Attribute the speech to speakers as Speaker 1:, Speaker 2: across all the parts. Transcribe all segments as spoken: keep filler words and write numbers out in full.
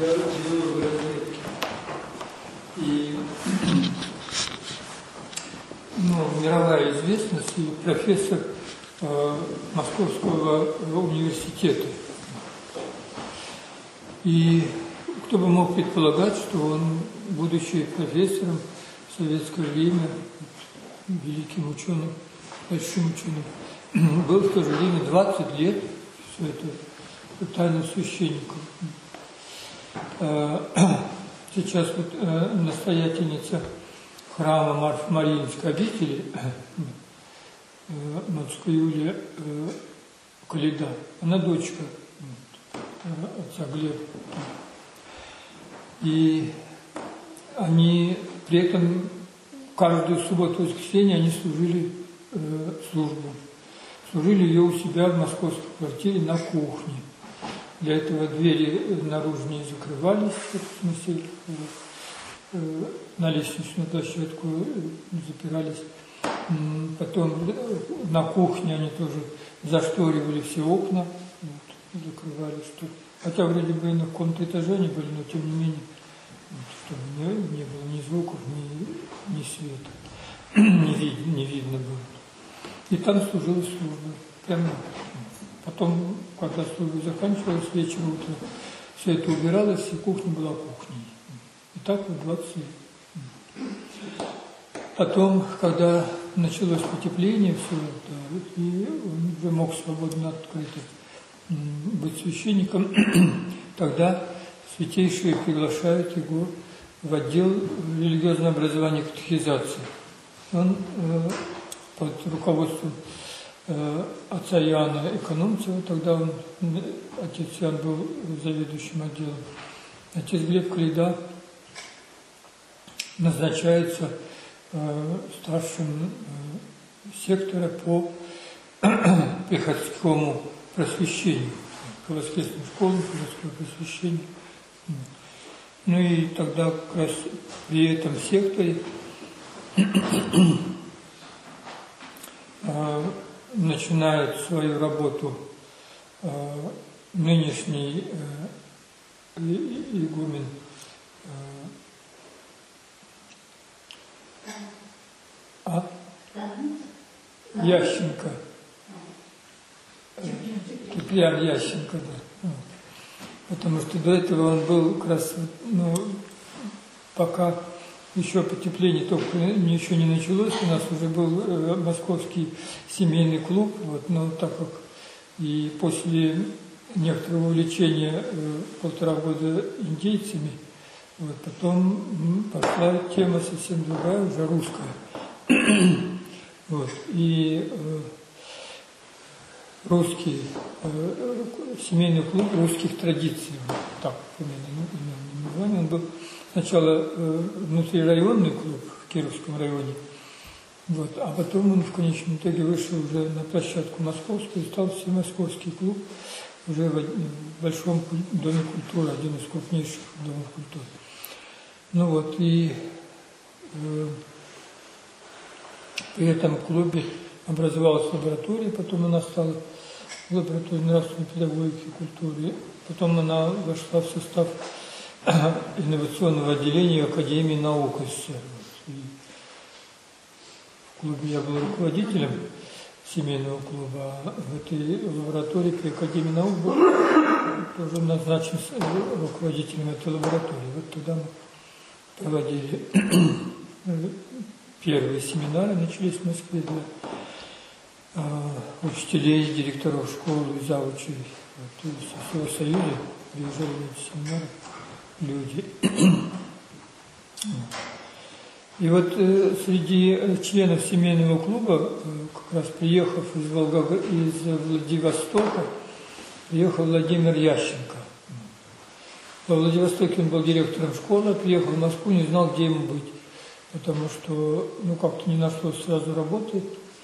Speaker 1: для деловой разведки. И ну, мировая известность и профессор э, Московского университета. И кто бы мог предполагать, что он, будучи профессором в советское время, великим ученым, большим ученым, был в то же время двадцать лет все это тайным священником. Сейчас вот настоятельница храма Марфа-Мариинской обители, матушка Юлия Каледа, она дочка отца Глеба. И они при этом каждую субботу и воскресенье они служили э, службу. Служили ее у себя в московской квартире на кухне. Для этого двери наружные закрывались, в смысле, э, на лестничную площадку запирались. Потом на кухне они тоже зашторивали все окна, вот, закрывали что. Хотя вроде бы и на каком-то этаже они были, но тем не менее, чтобы не, не было ни звуков, ни, ни света, не, вид, не видно было. И там служила служба. Прямо. Потом, когда служба заканчивалась, вечером, утром, все это убиралось, и кухня была кухней. И так вот двадцать лет. Потом, когда началось потепление, все это, и он уже мог свободно открыто быть священником, тогда святейшие приглашают его в отдел религиозного образования и катехизации. Он э, под руководством э, отца Иоанна Экономцева, тогда он, отец Иоанн был заведующим отделом, отец Глеб Каледа назначается э, старшим э, сектора по приходскому просвещению, по воскресным школам, приходского просвещения. Ну и тогда как раз при этом секторе э, начинает свою работу э, нынешний э, игумен э, а? Ященко. Киприан Ященко, да. Потому что до этого он был как раз, ну, пока еще потепление только еще не началось, у нас уже был э, московский семейный клуб, вот, но так как и после некоторого увлечения э, полтора года индейцами, вот, потом пошла тема совсем другая, уже русская. Вот, и э, русский, э, семейный клуб русских традиций, вот, так, название. Он был сначала э, внутрирайонный клуб в Кировском районе, вот, а потом он в конечном итоге вышел уже на площадку московскую и стал всемосковский клуб уже в, в Большом доме культуры, один из крупнейших домов культуры. Ну вот, и э, при этом в клубе образовалась лаборатория, потом она стала лабораторией нравственной педагогики и культуры, потом она вошла в состав инновационного отделения Академии наук СССР. И в клубе я был руководителем семейного клуба, а в этой лаборатории при Академии наук был тоже назначен руководителем этой лаборатории. Вот туда мы проводили первые семинары, начались в Москве для э, учителей, директоров школ и завучей. Вот, то есть со всего Союза приезжали на эти семинары люди. И вот э, среди членов семейного клуба, э, как раз приехав из, Волгог... из Владивостока, приехал Владимир Ященко. Во Владивостоке он был директором школы, приехал в Москву, не знал, где ему быть. Потому что, ну, как-то не нашлось сразу работы.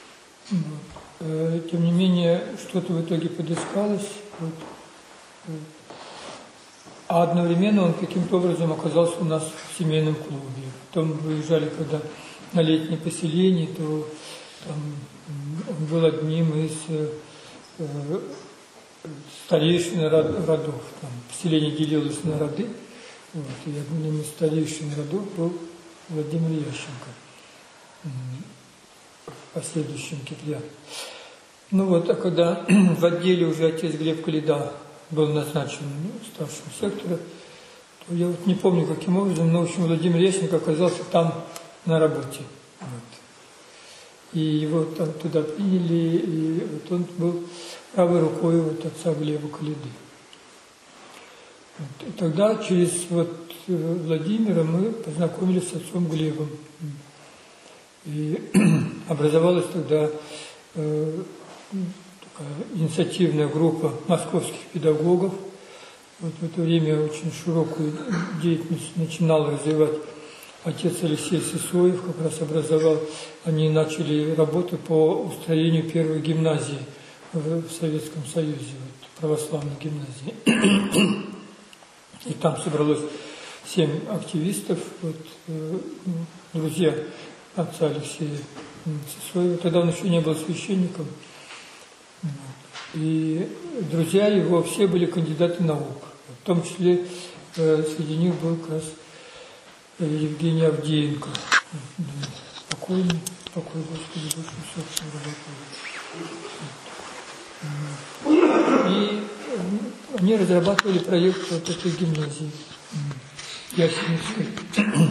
Speaker 1: Вот. Тем не менее, что-то в итоге подыскалось. Вот. А одновременно он каким-то образом оказался у нас в семейном клубе. Потом выезжали, когда на летнее поселение, то там, он был одним из э, старейшин родов. Там, поселение делилось на роды. Вот. И одним из старейшин родов был Владимир Ященко, последующим Киприян. Ну вот, а когда в отделе уже отец Глеб Коляда был назначен старшим сектора, то я вот не помню, каким образом, но, в общем, Владимир Ященко оказался там на работе. Вот. И его там туда приняли, и вот он был правой рукой вот отца Глеба Коляды. Вот. И тогда через вот Владимира мы познакомились с отцом Глебом. И образовалась тогда э, такая инициативная группа московских педагогов. Вот в это время очень широкую деятельность начинал развивать отец Алексей Сысоев, как раз образовал. Они начали работу по устроению первой гимназии в Советском Союзе, вот, православной гимназии. И там собралось семь активистов, вот, э, друзья отца Алексея Сысоева. Тогда он еще не был священником. И друзья его все были кандидаты наук. В том числе э, среди них был как раз Евгений Авдеенко. Покойный, покой Господи, больше работал. И они разрабатывали проект вот этой гимназии Ясеневской.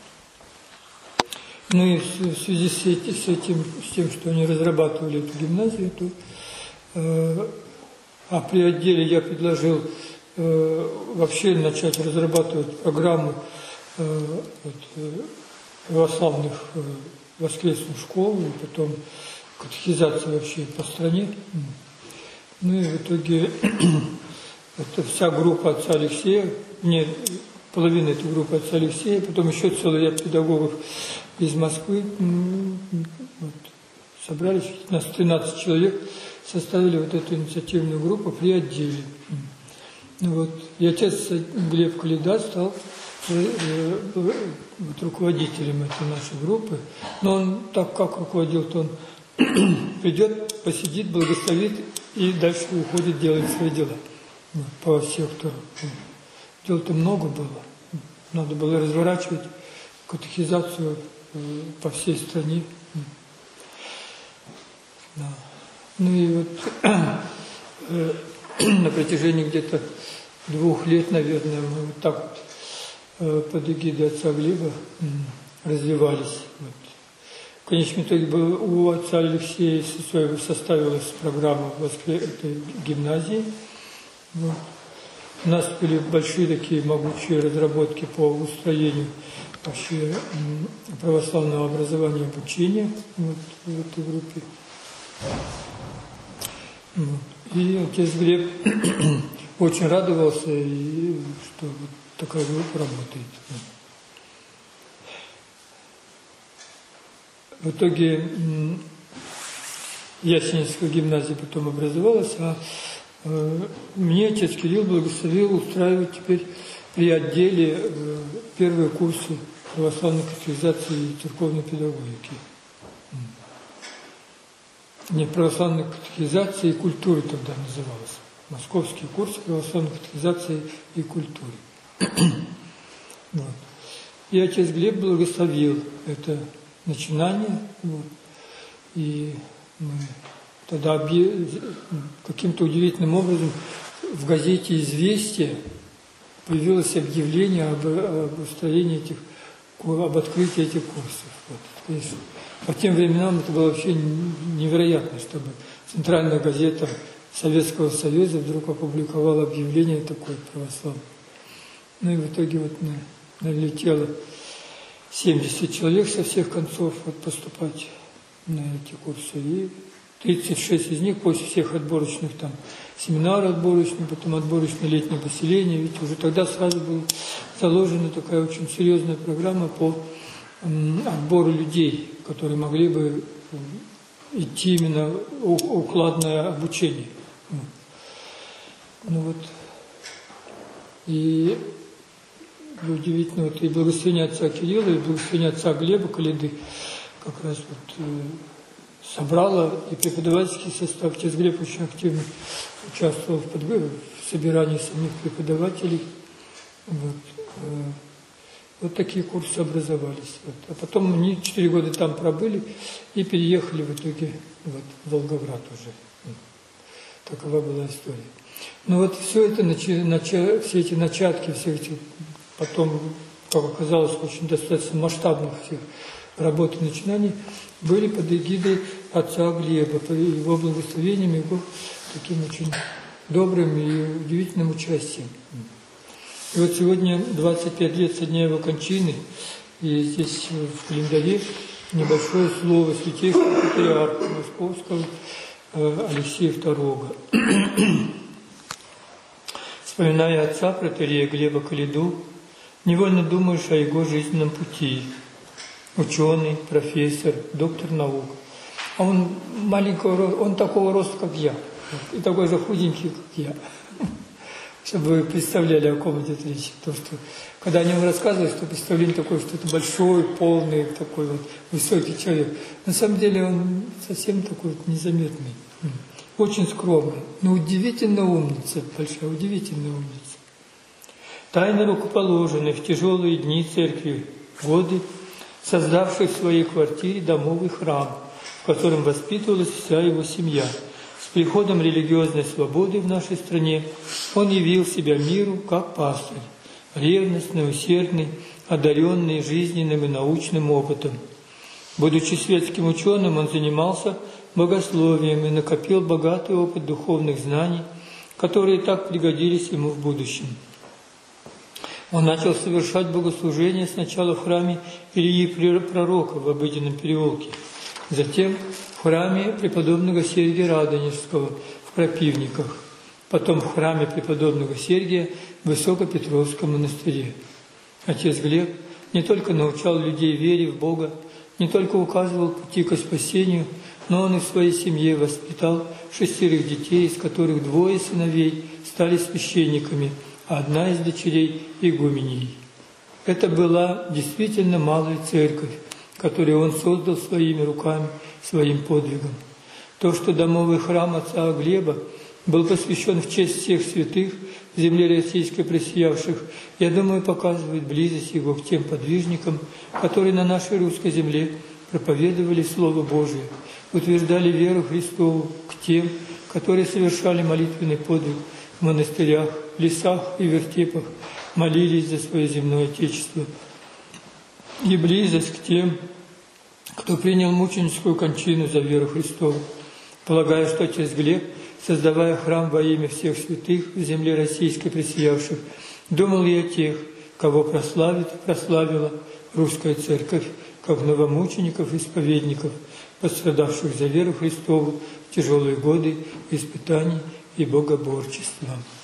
Speaker 1: Ну и в связи с этим, с этим, с тем, что они разрабатывали эту гимназию, то э, а при отделе я предложил э, вообще начать разрабатывать программу э, вот, э, православных э, воскресных школ и потом катехизации вообще по стране. Ну и в итоге это вся группа отца Алексея, не половина этой группы отца Алексея, потом еще целый ряд педагогов из Москвы, вот, собрались, нас тринадцать человек, составили вот эту инициативную группу при отделе. Ну, вот, и отец Глеб Коляда стал э, э, вот, руководителем этой нашей группы. Но он, так как руководил, то он придет, посидит, благословит и дальше уходит делать свои дела, вот, по сектору. Дел-то много было. Надо было разворачивать катехизацию по всей стране. Да. Ну и вот э, на протяжении где-то двух лет, наверное, мы вот так вот э, под эгидой отца Глеба э, развивались. Вот. В конечном итоге был, у отца Алексея Сысоева составилась программа этой гимназии. Вот. У нас были большие такие могучие разработки по устроению вообще православного образования и обучения вот, в этой группе. Вот. И отец Глеб очень радовался, и, что вот такая группа работает. В итоге Ясеневская гимназия потом образовалась, а мне отец Кирилл благословил устраивать теперь при отделе первые курсы православной катехизации и церковной педагогики. Не православной катехизации и культуры тогда называлось. Московский курс православной катехизации и культуры. Вот. И отец Глеб благословил это начинание. Вот. И мы тогда каким-то удивительным образом в газете «Известия» появилось объявление об, об устроении этих, об открытии этих курсов. Вот. То есть, по тем временам это было вообще невероятно, чтобы центральная газета Советского Союза вдруг опубликовала объявление такое православное. Ну и в итоге вот налетело семьдесят человек со всех концов вот, поступать на эти курсы. И тридцать шесть из них после всех отборочных там семинаров отборочных, потом отборочное летнее поселение, ведь уже тогда сразу была заложена такая очень серьезная программа по м, отбору людей, которые могли бы идти именно укладное обучение. Ну вот. И удивительно, вот и благословение отца Кирилла, и благословение отца Глеба Коляды как раз вот э, собрало и преподавательский состав. Отец Глеб очень активно участвовал в, под... в собирании самих преподавателей. Вот. Вот такие курсы образовались. Вот. А потом они четыре года там пробыли и переехали в итоге вот, в Волгоград уже. Такова была история. Но вот все это, нача, все эти начатки, все эти потом, как оказалось, очень достаточно масштабных всех работ и начинаний, были под эгидой отца Глеба, по его благословением, его таким очень добрым и удивительным участием. И вот сегодня двадцать пять лет со дня его кончины, и здесь в календаре небольшое слово святейшего патриарха Московского Алексея второго. Вспоминая отца протоиерея Глеба Калиду, невольно думаешь о его жизненном пути. Ученый, профессор, доктор наук. А он маленького роста, он такого роста, как я. И такой же худенький, как я. Чтобы вы представляли, о ком идет речь. Потому что, когда о нем рассказывают, то представление такое, что это большой, полный, такой вот высокий человек. На самом деле он совсем такой вот незаметный. Очень скромный. Но удивительно умница, большая, удивительная умница. Тайно рукоположенный в тяжелые дни церкви годы, создавший в своей квартире домовый храм, в котором воспитывалась вся его семья. С приходом религиозной свободы в нашей стране он явил себя миру как пастырь, ревностный, усердный, одаренный жизненным и научным опытом. Будучи светским ученым, он занимался богословием и накопил богатый опыт духовных знаний, которые так пригодились ему в будущем. Он начал совершать богослужение сначала в храме Ильи Пророка в Обыденном переулке, затем в храме преподобного Сергия Радонежского в Крапивниках, потом в храме преподобного Сергия в Высокопетровском монастыре. Отец Глеб не только научал людей вере в Бога, не только указывал пути к спасению, но он и в своей семье воспитал шестерых детей, из которых двое сыновей стали священниками, а одна из дочерей – игуменей. Это была действительно малая церковь, которую он создал своими руками, своим подвигом. То, что домовый храм отца Глеба был посвящен в честь всех святых в земле российской просиявших, я думаю, показывает близость его к тем подвижникам, которые на нашей русской земле проповедовали Слово Божие, утверждали веру Христову, к тем, которые совершали молитвенный подвиг в монастырях, лесах и вертепах, молились за свое земное Отечество. И близость к тем, кто принял мученическую кончину за веру Христову. Полагаю, что отец Глеб, создавая храм во имя всех святых в земле российской пресиявших, думал и о тех, кого прославит и прославила русская церковь, как новомучеников и исповедников, пострадавших за веру Христову в тяжелые годы испытаний и богоборчества.